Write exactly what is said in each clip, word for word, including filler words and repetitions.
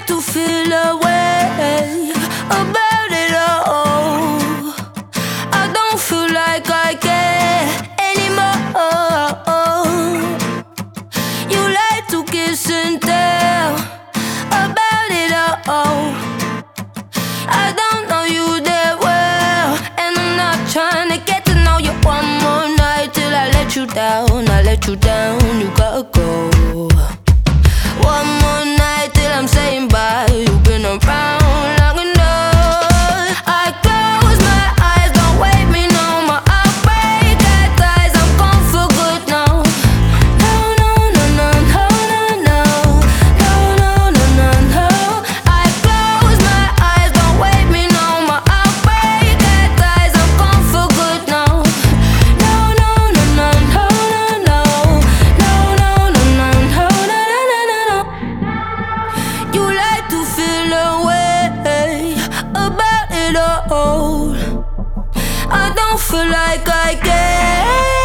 to feel a way about it all. I don't feel like I care anymore. You like to kiss and tell about it all. I don't know you that well, and I'm not trying to get to know you one more night till I let you down. I let you down, you gotta go. One more night till I'm saying bye. You've been around long enough. I close my eyes, don't wake me no more. I'll break that ties, I'm gone for good now. No, no, no, no, no, no, no, no, no, no, no, no. I close my eyes, don't wake me no more. I'll break that ties, I'm gone for good now. No, no, no, no, no, no, no, no, no, no, no, no, no, no, no. You like to feel a way about it all. I don't feel like I care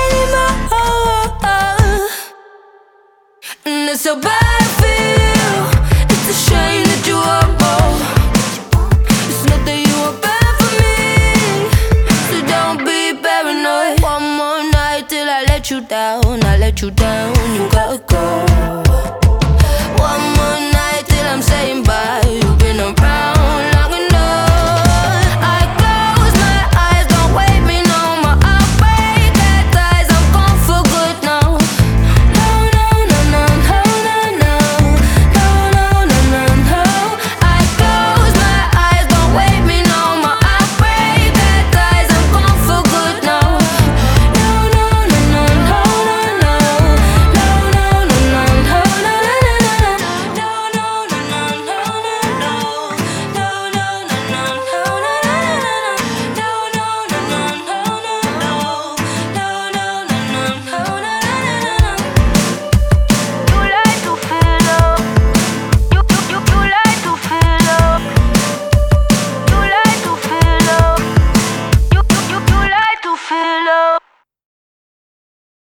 anymore, and it's so bad I feel. It's a shame that you are more. It's not that you are bad for me, so don't be paranoid. One more night till I let you down. I let you down, you gotta go.